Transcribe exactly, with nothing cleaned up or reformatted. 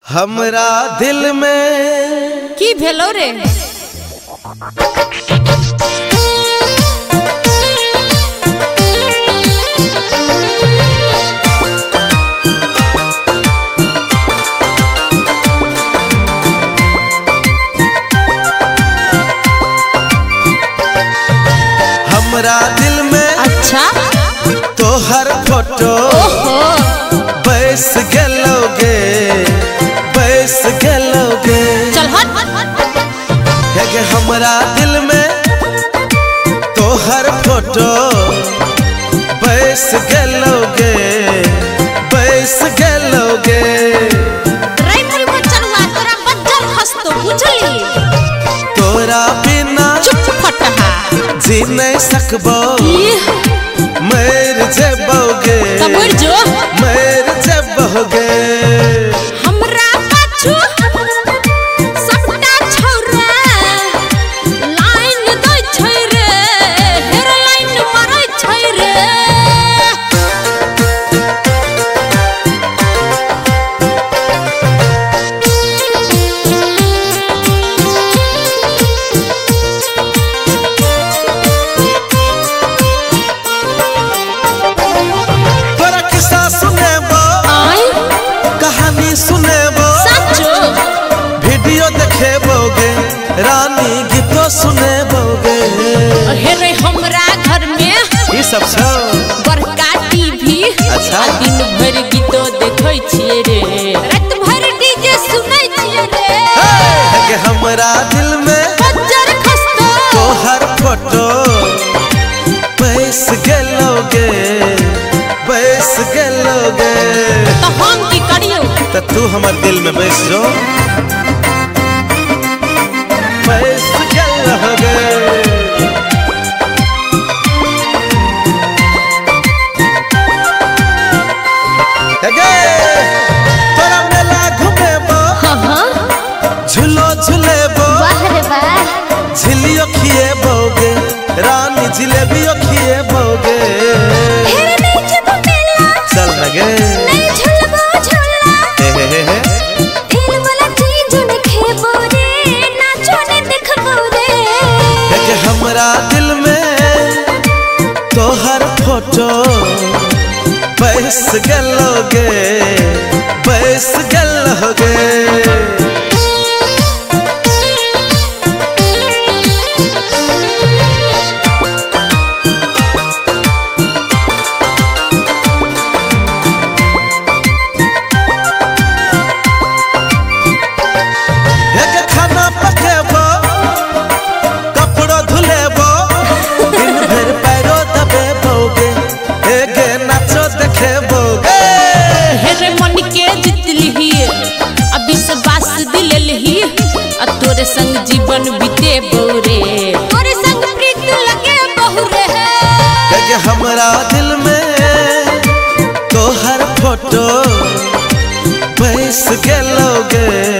हमरा दिल में की भेलो रे। हमरा दिल में अच्छा तोहर फोटो बैस गेलोगे बैस गेलोगे। चल हट। है कि हमरा दिल में तोहर फोटो बैस गेलोगे बैस गेलोगे। रे मोरी बच्चनवा तोरा बज्जल हंसतो बुझली। तोरा बिना चुप फटहा जी नहीं सकबो मर जेबोगे तब मर जो मर जेबोगे। हमरा पाछू सबटा छौरा लाइन दै छै रे हेर लाइन मारै छै रे। रानी गीतो सुनेबोगे हे रे हमरा घर में ई सब छौ बड़का टीवी। अच्छा दिन भर गीतो देखै छियै रे रात भर डीजे सुनै छियै रे। है कि हमरा दिल में बज्जर खस्तो तोहर फोटो बैस गेलोगे बैस गेलोगे। तो हम की करियो तो तू हमर दिल में बैस जो बैस गेलोगे। तोरा मेला घुमेबो झूलो झूलेबो झिलियो खिएबोगे रानी जिलेबियो खिएबोगे। चल लगे हे हे हे हमरा दिल में तोहर फोटो बैस गेलोगे बैस गेलोगे। खाना पकेबो कपड़ो धुलेबो दिन भर पैरो दबेबोगे एगे नाचो देखेबोगे। हे रे मन के जितली अभी से बास दिलली आ तोरे संग जीवन बीतेबो रे तोरे संग प्रीत लगे बहु रे। है कि हमरा दिल में तोहर फोटो बैस गेलोगे